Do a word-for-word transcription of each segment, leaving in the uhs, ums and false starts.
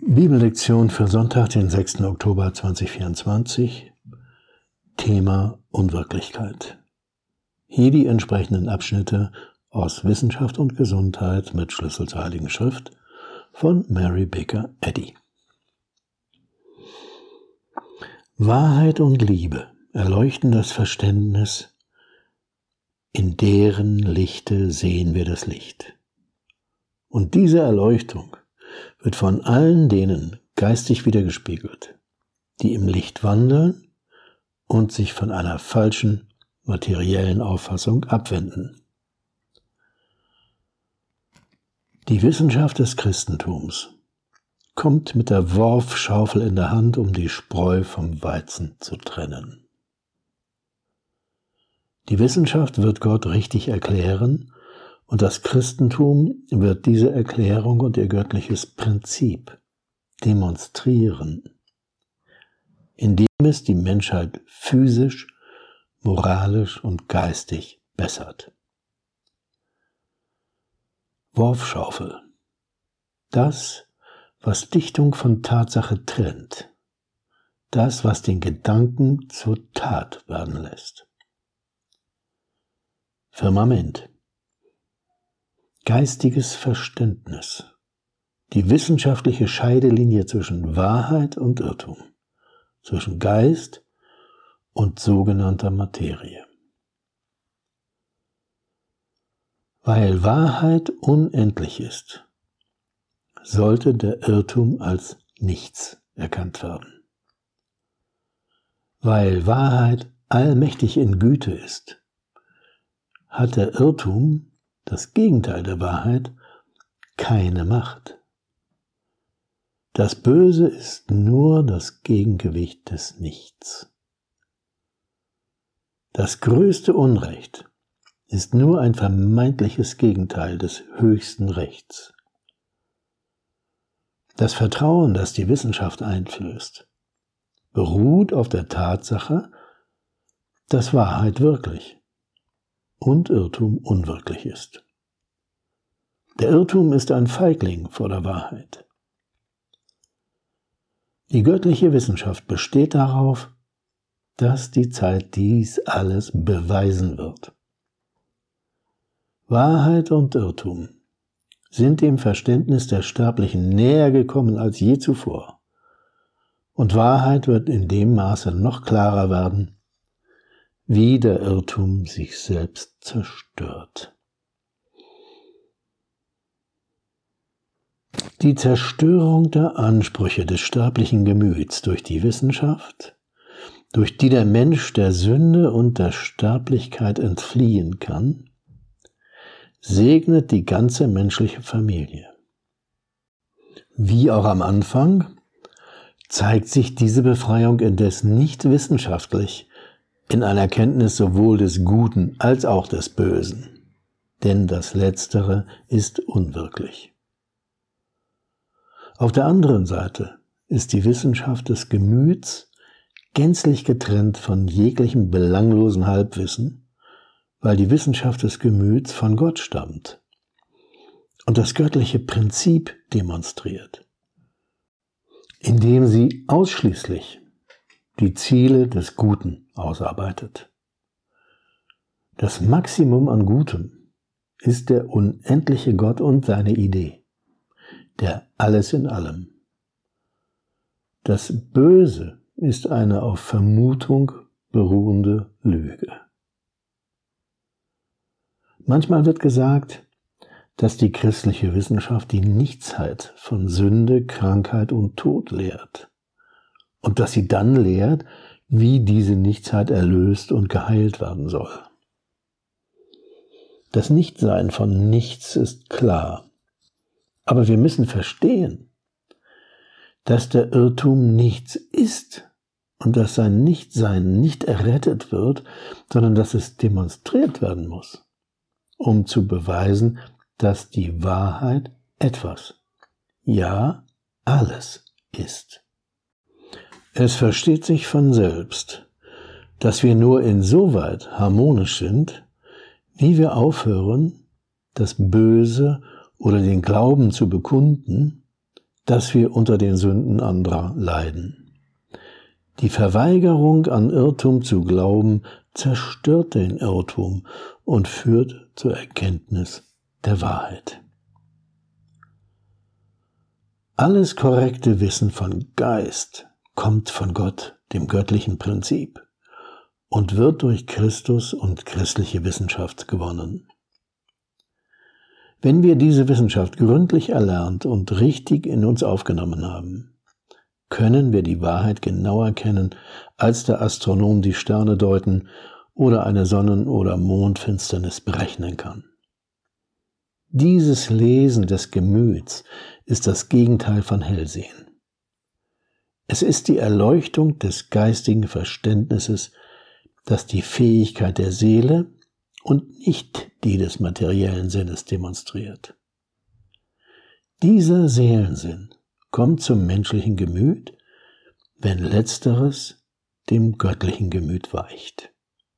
Bibellektion für Sonntag, den sechsten Oktober zweitausendvierundzwanzig. Thema Unwirklichkeit. Hier die entsprechenden Abschnitte aus Wissenschaft und Gesundheit mit Schlüssel zur Heiligen Schrift von Mary Baker Eddy. Wahrheit und Liebe erleuchten das Verständnis, in deren Lichte sehen wir das Licht. Und diese Erleuchtung wird von allen denen geistig widergespiegelt, die im Licht wandeln und sich von einer falschen materiellen Auffassung abwenden. Die Wissenschaft des Christentums kommt mit der Worfschaufel in der Hand, um die Spreu vom Weizen zu trennen. Die Wissenschaft wird Gott richtig erklären, und das Christentum wird diese Erklärung und ihr göttliches Prinzip demonstrieren, indem es die Menschheit physisch, moralisch und geistig bessert. Worfschaufel. Das, was Dichtung von Tatsache trennt. Das, was den Gedanken zur Tat werden lässt. Firmament. Geistiges Verständnis, die wissenschaftliche Scheidelinie zwischen Wahrheit und Irrtum, zwischen Geist und sogenannter Materie. Weil Wahrheit unendlich ist, sollte der Irrtum als nichts erkannt werden. Weil Wahrheit allmächtig in Güte ist, hat der Irrtum, das Gegenteil der Wahrheit, keine Macht. Das Böse ist nur das Gegengewicht des Nichts. Das größte Unrecht ist nur ein vermeintliches Gegenteil des höchsten Rechts. Das Vertrauen, das die Wissenschaft einflößt, beruht auf der Tatsache, dass Wahrheit wirklich und Irrtum unwirklich ist. Der Irrtum ist ein Feigling vor der Wahrheit. Die göttliche Wissenschaft besteht darauf, dass die Zeit dies alles beweisen wird. Wahrheit und Irrtum sind dem Verständnis der Sterblichen näher gekommen als je zuvor. Und Wahrheit wird in dem Maße noch klarer werden, wie der Irrtum sich selbst zerstört. Die Zerstörung der Ansprüche des sterblichen Gemüts durch die Wissenschaft, durch die der Mensch der Sünde und der Sterblichkeit entfliehen kann, segnet die ganze menschliche Familie. Wie auch am Anfang zeigt sich diese Befreiung indes nicht wissenschaftlich, in einer Kenntnis sowohl des Guten als auch des Bösen, denn das Letztere ist unwirklich. Auf der anderen Seite ist die Wissenschaft des Gemüts gänzlich getrennt von jeglichem belanglosen Halbwissen, weil die Wissenschaft des Gemüts von Gott stammt und das göttliche Prinzip demonstriert, indem sie ausschließlich die Ziele des Guten ausarbeitet. Das Maximum an Gutem ist der unendliche Gott und seine Idee, der Alles in allem. Das Böse ist eine auf Vermutung beruhende Lüge. Manchmal wird gesagt, dass die christliche Wissenschaft die Nichtigkeit von Sünde, Krankheit und Tod lehrt. Und dass sie dann lehrt, wie diese Nichtigkeit erlöst und geheilt werden soll. Das Nichtsein von nichts ist klar. Aber wir müssen verstehen, dass der Irrtum nichts ist und dass sein Nichtsein nicht errettet wird, sondern dass es demonstriert werden muss, um zu beweisen, dass die Wahrheit etwas, ja alles ist. Es versteht sich von selbst, dass wir nur insoweit harmonisch sind, wie wir aufhören, das Böse oder den Glauben zu bekunden, dass wir unter den Sünden anderer leiden. Die Verweigerung an Irrtum zu glauben, zerstört den Irrtum und führt zur Erkenntnis der Wahrheit. Alles korrekte Wissen von Geist kommt von Gott, dem göttlichen Prinzip, und wird durch Christus und christliche Wissenschaft gewonnen. Wenn wir diese Wissenschaft gründlich erlernt und richtig in uns aufgenommen haben, können wir die Wahrheit genauer kennen, als der Astronom die Sterne deuten oder eine Sonnen- oder Mondfinsternis berechnen kann. Dieses Lesen des Gemüts ist das Gegenteil von Hellsehen. Es ist die Erleuchtung des geistigen Verständnisses, das die Fähigkeit der Seele und nicht die des materiellen Sinnes demonstriert. Dieser Seelensinn kommt zum menschlichen Gemüt, wenn letzteres dem göttlichen Gemüt weicht.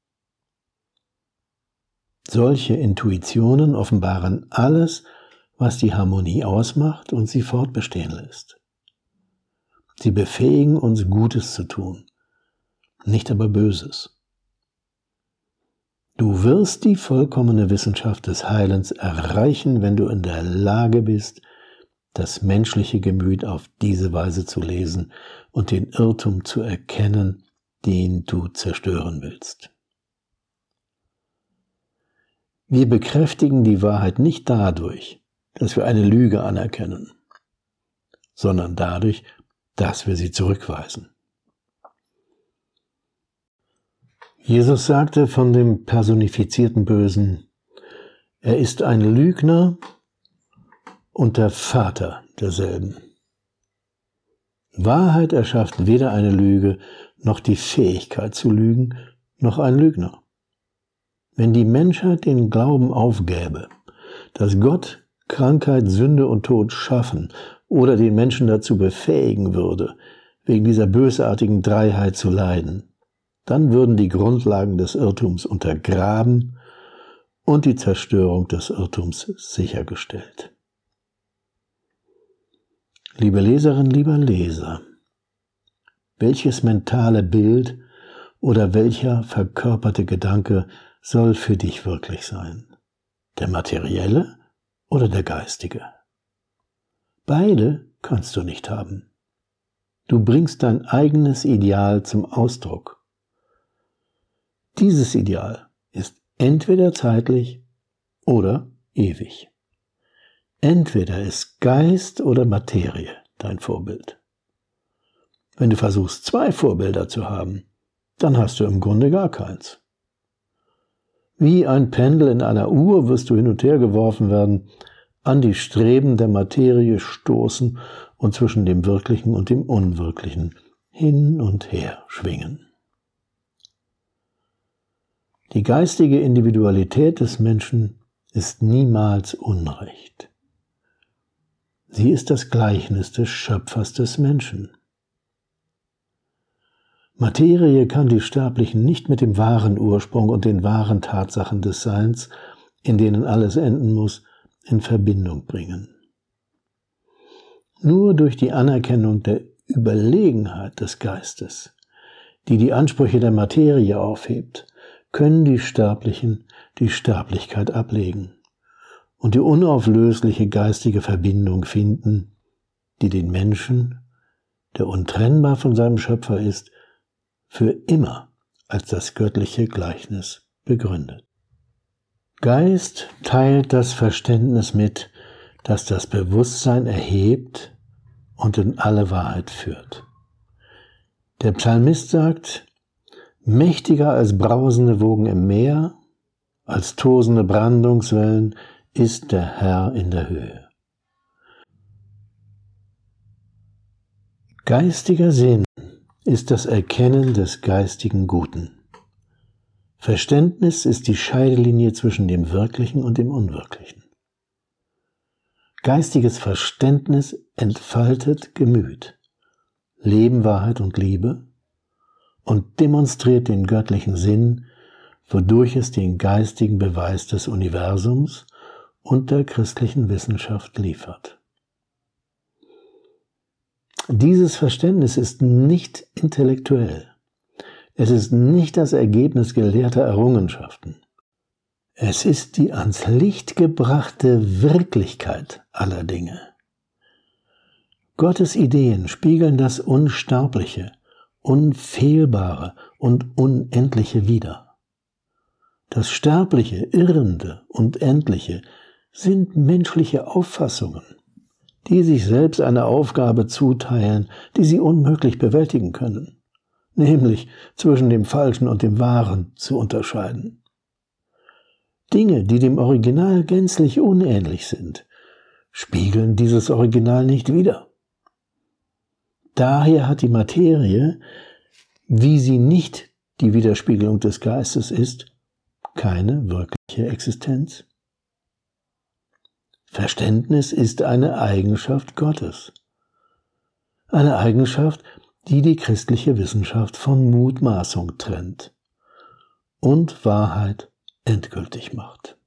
Solche Intuitionen offenbaren alles, was die Harmonie ausmacht und sie fortbestehen lässt. Sie befähigen uns, Gutes zu tun, nicht aber Böses. Du wirst die vollkommene Wissenschaft des Heilens erreichen, wenn du in der Lage bist, das menschliche Gemüt auf diese Weise zu lesen und den Irrtum zu erkennen, den du zerstören willst. Wir bekräftigen die Wahrheit nicht dadurch, dass wir eine Lüge anerkennen, sondern dadurch, dass wir sie zurückweisen. Jesus sagte von dem personifizierten Bösen, er ist ein Lügner und der Vater derselben. Wahrheit erschafft weder eine Lüge, noch die Fähigkeit zu lügen, noch ein Lügner. Wenn die Menschheit den Glauben aufgäbe, dass Gott Krankheit, Sünde und Tod schaffen oder den Menschen dazu befähigen würde, wegen dieser bösartigen Dreiheit zu leiden, dann würden die Grundlagen des Irrtums untergraben und die Zerstörung des Irrtums sichergestellt. Liebe Leserin, lieber Leser, welches mentale Bild oder welcher verkörperte Gedanke soll für dich wirklich sein? Der materielle oder der geistige? Beide kannst du nicht haben. Du bringst dein eigenes Ideal zum Ausdruck. Dieses Ideal ist entweder zeitlich oder ewig. Entweder ist Geist oder Materie dein Vorbild. Wenn du versuchst, zwei Vorbilder zu haben, dann hast du im Grunde gar keins. Wie ein Pendel in einer Uhr wirst du hin und her geworfen werden, an die Streben der Materie stoßen und zwischen dem Wirklichen und dem Unwirklichen hin und her schwingen. Die geistige Individualität des Menschen ist niemals Unrecht. Sie ist das Gleichnis des Schöpfers des Menschen. Materie kann die Sterblichen nicht mit dem wahren Ursprung und den wahren Tatsachen des Seins, in denen alles enden muss, in Verbindung bringen. Nur durch die Anerkennung der Überlegenheit des Geistes, die die Ansprüche der Materie aufhebt, können die Sterblichen die Sterblichkeit ablegen und die unauflösliche geistige Verbindung finden, die den Menschen, der untrennbar von seinem Schöpfer ist, für immer als das göttliche Gleichnis begründet. Geist teilt das Verständnis mit, das das Bewusstsein erhebt und in alle Wahrheit führt. Der Psalmist sagt, mächtiger als brausende Wogen im Meer, als tosende Brandungswellen ist der Herr in der Höhe. Geistiger Sinn ist das Erkennen des geistigen Guten. Verständnis ist die Scheidelinie zwischen dem Wirklichen und dem Unwirklichen. Geistiges Verständnis entfaltet Gemüt, Leben, Wahrheit und Liebe und demonstriert den göttlichen Sinn, wodurch es den geistigen Beweis des Universums und der christlichen Wissenschaft liefert. Dieses Verständnis ist nicht intellektuell. Es ist nicht das Ergebnis gelehrter Errungenschaften. Es ist die ans Licht gebrachte Wirklichkeit aller Dinge. Gottes Ideen spiegeln das Unsterbliche, Unfehlbare und Unendliche wider. Das Sterbliche, Irrende und Endliche sind menschliche Auffassungen, die sich selbst eine Aufgabe zuteilen, die sie unmöglich bewältigen können, nämlich zwischen dem Falschen und dem Wahren zu unterscheiden. Dinge, die dem Original gänzlich unähnlich sind, spiegeln dieses Original nicht wider. Daher hat die Materie, wie sie nicht die Widerspiegelung des Geistes ist, keine wirkliche Existenz. Verständnis ist eine Eigenschaft Gottes. Eine Eigenschaft, die die christliche Wissenschaft von Mutmaßung trennt und Wahrheit endgültig macht.